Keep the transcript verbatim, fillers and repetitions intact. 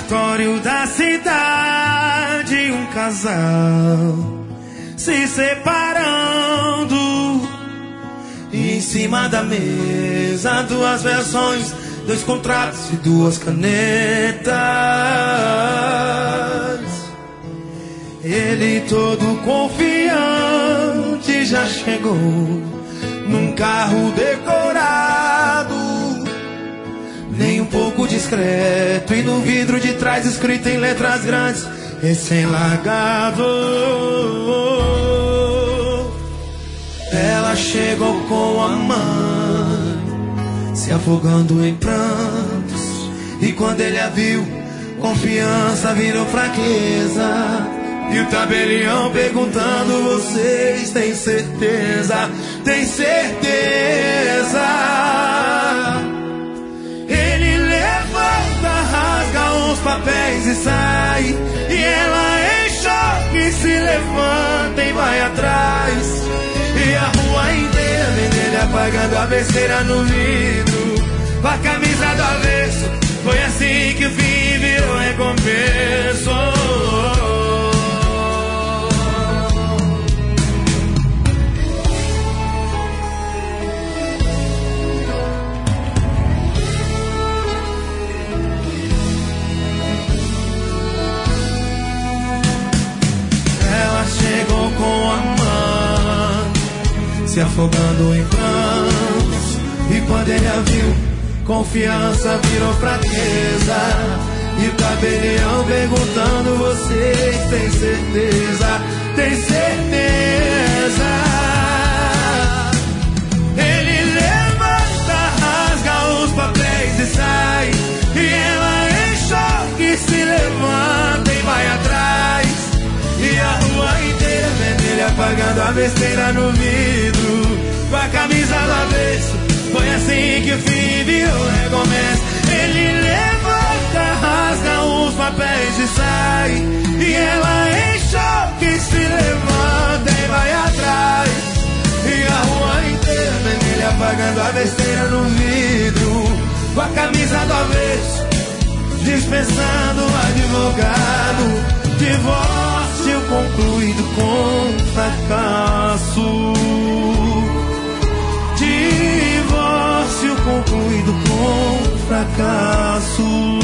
cartório da cidade, um casal se separando. E em cima da mesa, duas versões, dois contratos e duas canetas. Ele todo confiante já chegou num carro decorado, nem um pouco discreto, e no vidro de trás escrito em letras grandes: recém-largado. Ela chegou com a mãe, se afogando em prantos, e quando ele a viu, confiança virou fraqueza. E o tabelião perguntando: vocês têm certeza? Tem certeza? Ele levanta, rasga uns papéis e sai, e ela em choque se levanta e vai atrás. E a rua inteira vendo ele apagando a besteira no vidro, com a camisa do avesso. Foi assim que o fim virou recomeço. Ela chegou com a mãe, se afogando em prantos, e quando ele a viu, confiança virou fraqueza. E o tabelião perguntando: vocês têm certeza? Tem certeza? Ele levanta, rasga os papéis e sai, e ela em choque se levanta e vai atrás. E a rua inteira vendo ele apagando a besteira no vidro, com a camisa do avesso. Foi assim que o fim virou recomeço. Ele levanta, rasga os papéis e sai, e ela em choque se levanta e vai atrás. E a rua inteira vendo ele apagando a besteira no vidro, com a camisa do avesso, dispensando o advogado. Divórcio concluído com fracasso. Divórcio concluído com fracasso.